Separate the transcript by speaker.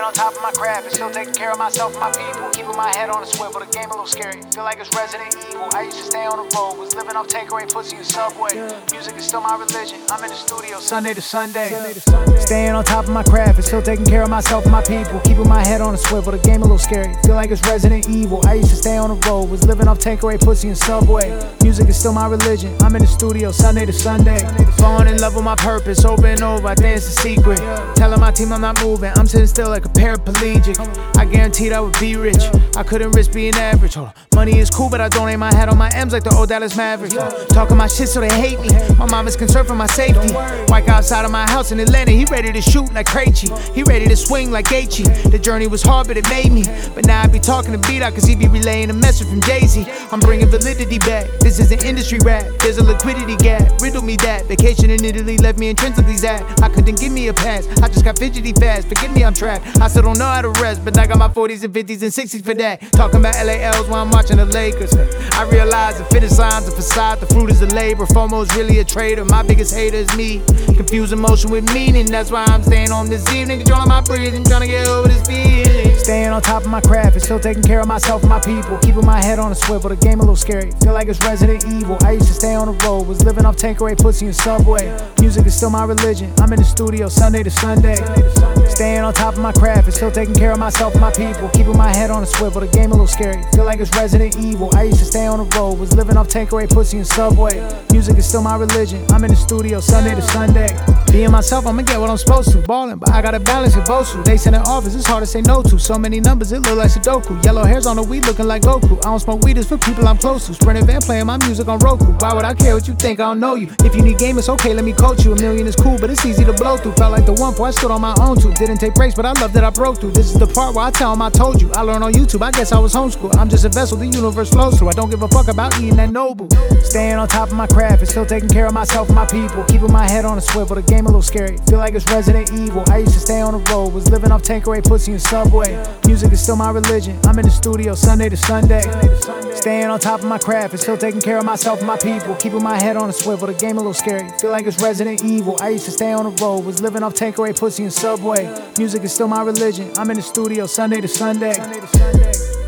Speaker 1: on top of my craft and still taking care of myself and my people. Keeping my head on a swivel, the game a little scary. Feel like it's Resident Evil. I used to stay on the road, was living off takeaway, pussy, and Subway. Music is still my religion. I'm in the studio Sunday to Sunday. Staying on top of my craft and still taking care of myself and my people. Keeping my head on a swivel, the game a little scary. Feel like it's Resident Evil. I used to stay on the road, was living off takeaway, pussy, and Subway. Music is still my religion. I'm in the studio Sunday to Sunday. Falling in love with my purpose over and over. I think it's a secret. Telling my team I'm not moving. I'm sitting still like a paraplegic. I guaranteed I would be rich. I couldn't risk being average. Hold on. Money is cool, but I don't aim my head on my M's like the old Dallas Mavericks. Talking my shit so they hate me. My mom is concerned for my safety. White guy outside of my house in Atlanta, he ready to shoot like Krejci. He ready to swing like Gaethje. The journey was hard, but it made me. But now I be talking to B-Dot cause he be relaying a message from Jay-Z. I'm bringing validity back. This is an industry rap. There's a liquidity gap. Riddle me that. Vacation in Italy left me intrinsically sad. I couldn't give me a pass. I just got fidgety fast. Forgive me, I'm trapped. I still don't know how to rest, but I got my 40s and 50s and 60s for that. Talking about LALs while I'm watching the Lakers. I realize the fitted signs, the facade, the fruit is the labor. FOMO is really a traitor. My biggest hater is me. Confuse emotion with meaning. That's why I'm staying on this evening, controlling my breathing, trying to get over this feeling. Staying on top of my craft and still taking care of myself and my people. Keeping my head on a swivel, the game a little scary. Feel like it's Resident Evil. I used to stay on the road, was living off takeaway, pussy, and Subway. Music is still my religion. I'm in the studio Sunday to Sunday. Staying on top of my craft and still taking care of myself and my people. Keeping my head on a swivel, the game a little scary. Feel like it's Resident Evil. I used to stay on the road, was living off takeaway, pussy, and Subway. Music is still my religion. I'm in the studio Sunday to Sunday. Being myself, I'ma get what I'm supposed to. Ballin', but I gotta balance it both. They send in office, it's hard to say no to. So many numbers, it look like Sudoku. Yellow hairs on the weed looking like Goku. I don't smoke weed, it's for people I'm close to. Sprinting van playing my music on Roku. Why would I care what you think? I don't know you. If you need game, it's okay, let me coach you. A million is cool, but it's easy to blow through. Felt like the one before I stood on my own too. Didn't take breaks, but I love that I broke through. This is the part where I tell them I told you. I learned on YouTube, I guess I was homeschooled. I'm just a vessel the universe flows through. I don't give a fuck about eating that Noble. Staying on top of my craft and still taking care of myself and my people. Keeping my head on a swivel, the game a little scary. Feel like it's Resident Evil. I used to stay on the road, was living off takeaway, pussy, and Subway. Music is still my religion. I'm in the studio Sunday to Sunday. Staying on top of my craft and still taking care of myself and my people. Keeping my head on a swivel, the game a little scary. Feel like it's Resident Evil. I used to stay on the road, was living off takeaway, pussy, and Subway. Music is still my religion. I'm in the studio Sunday to Sunday.